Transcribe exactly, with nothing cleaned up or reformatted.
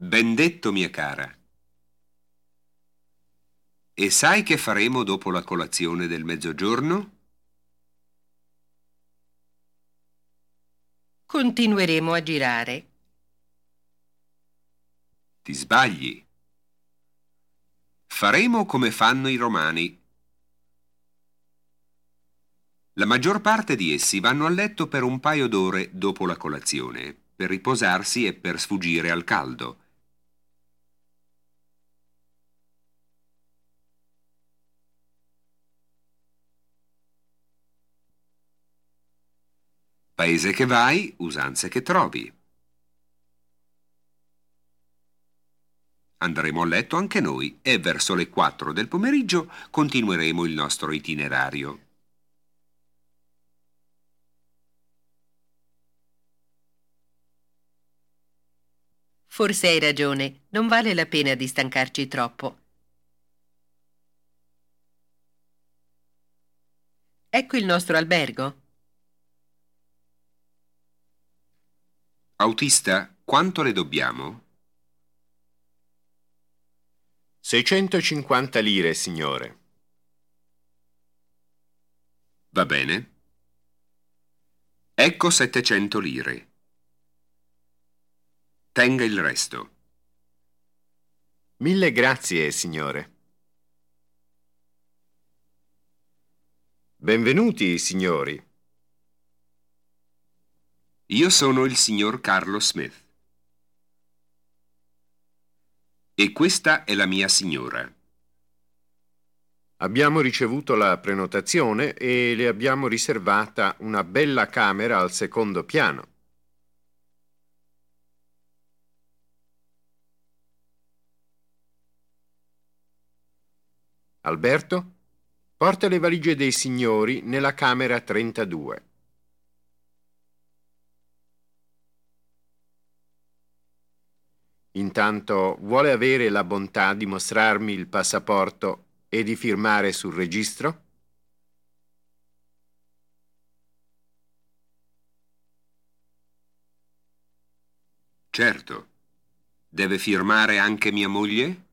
Ben detto, mia cara. E sai che faremo dopo la colazione del mezzogiorno? Continueremo a girare. Ti sbagli. Faremo come fanno i romani. La maggior parte di essi vanno a letto per un paio d'ore dopo la colazione, per riposarsi e per sfuggire al caldo. Paese che vai, usanze che trovi. Andremo a letto anche noi e verso le quattro del pomeriggio continueremo il nostro itinerario. Forse hai ragione, non vale la pena di stancarci troppo. Ecco il nostro albergo. Autista, quanto le dobbiamo? seicentocinquanta lire, signore. Va bene. Ecco settecento lire. Tenga il resto. Mille grazie, signore. Benvenuti, signori. Io sono il signor Carlo Smith. E questa è la mia signora. Abbiamo ricevuto la prenotazione e le abbiamo riservata una bella camera al secondo piano. Alberto, porta le valigie dei signori nella camera trentadue. Intanto vuole avere la bontà di mostrarmi il passaporto e di firmare sul registro? Certo. Deve firmare anche mia moglie?